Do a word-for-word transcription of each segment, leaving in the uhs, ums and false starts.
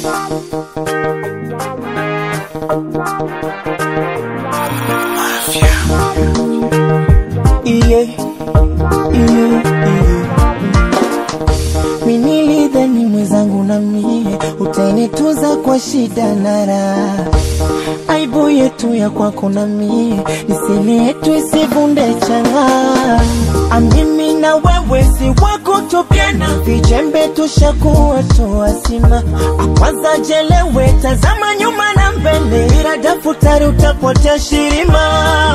Yeah, yeah, yeah. Minilidhani mwenzangu na mie utainituza kwa shida na raha. Aibu yetu ya kwako na mie nisili yetu isivunde changa. Amimi na wewe si wako tupiana, vijembe tushakuwa tuwasima. Akwaza jelewe tazama nyuma na mbele, ila dafutari utapotea shirima.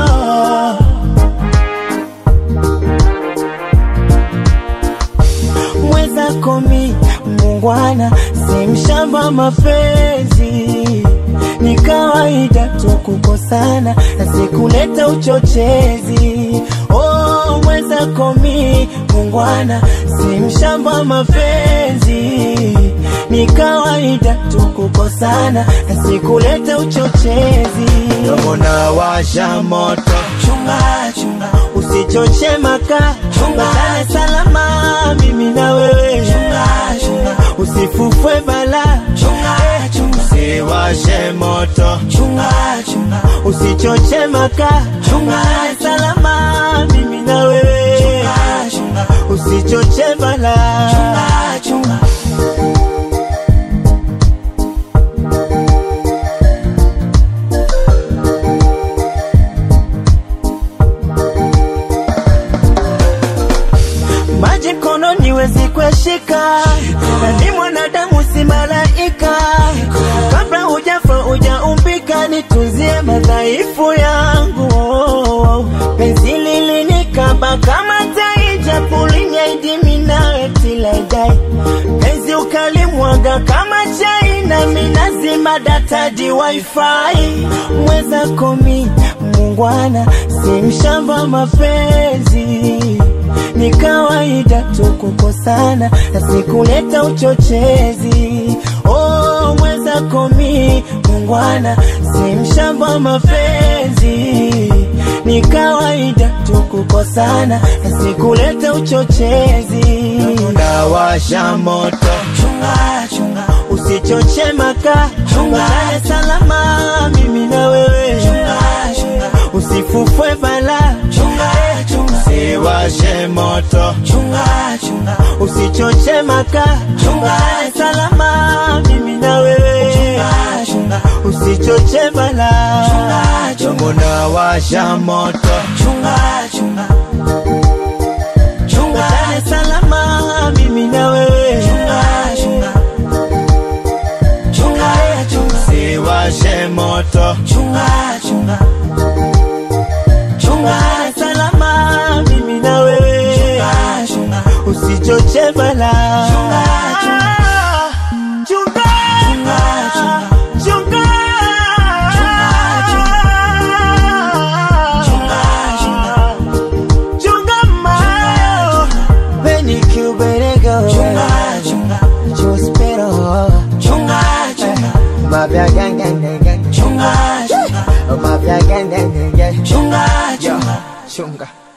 Mweza komi mungwana si mshamba mapenzi. Ni kawaida tu kukosana na sikuleta uchochezi. Oh, mweza komi mungwana si mshamba mapenzi. Ni kawaida tu kukosana na sikuleta uchochezi. Domo na washa moto, chunga chunga usichoche maka. Chunga salama mimi na wewe, chunga chunga usifufwe bala. Chunga chunga usiwashe moto, chunga chunga usichoche maka. Chunga salama mimi na wewe, chunga chunga usichoche bala. Chunga chunga maji kono niwezi kueshika, na ni mwanadamu si malaika. Kabla hujafa hujaumbika, nitunzie madhaifu yangu. Penzi lilinikaba kama tai, japo linyaidimi nawe till I die. Penzi ukalimwaga kama chai, na minazima data di wifi. Mweza komi mungwana si mshamba mapenzi. Ni kawaida tu kukosana na sikuleta uchochezi. Oh, mweza komi mungwana si mshamba mapenzi. Ni kawaida tu kukosana na sikuleta uchochezi. Na washa moto, chunga chunga usichoche maka. Chunga salama mimi na wewe, chunga chunga usifufwe bala. Chunga chunga usiwashe moto, chunga chunga usichoche maka. Chunga salama mimi na wewe, chunga chunga usichoche bala. Chunga chunga na washa moto, chunga chunga chunga salama mimi na wewe, chunga chunga chunga chunga usiwashe moto. Chunga chunga chunga salama mimi na wewe, chunga chunga usichoche bala. Chunga chunga chunga chunga chunga chunga chunga mayo beni kuberego. Chunga chunga chospero. Chunga chunga mafia gang gang gang. Chunga chunga mafia gang gang gang. Chunga chunga chunga